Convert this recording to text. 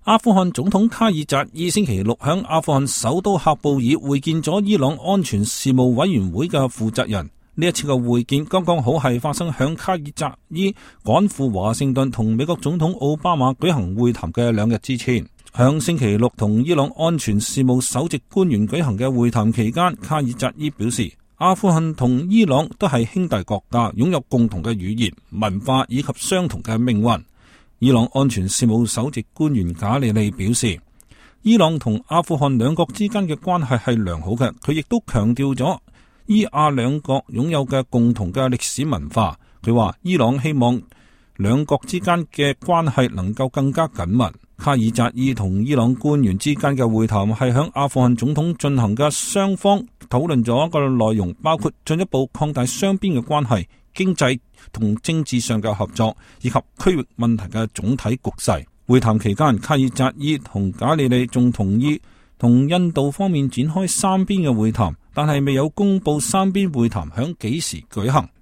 阿富汗總統卡爾扎伊星期六響阿富汗首都喀布爾會見咗伊朗安全事務委員會嘅負責人。呢一次嘅會見剛剛好係發生響卡爾扎伊趕赴華盛頓同美國總統奧巴馬舉行會談嘅2日之前。響星期六同伊朗安全事務首席官員舉行嘅會談期間，卡爾扎伊表示，阿富汗同伊朗都係兄弟國家，擁有共同嘅語言、文化以及相同嘅命運。伊朗安全事務首席官員賈里利表示，伊朗同阿富汗兩國之間嘅關係係良好嘅。佢亦都強調咗伊阿兩國擁有嘅共同嘅歷史文化。佢話伊朗希望兩國之間嘅關係能夠更加緊密。卡爾扎伊同伊朗官員之間嘅會談係響阿富汗總統進行嘅，雙方討論咗一個內容，包括進一步擴大雙邊嘅關係、經濟同政治上嘅合作，以及區域問題嘅總體局勢。會談期間，卡爾扎伊同賈里利仲同意同印度方面展開三邊嘅會談，但係未有公布三邊會談響幾時舉行。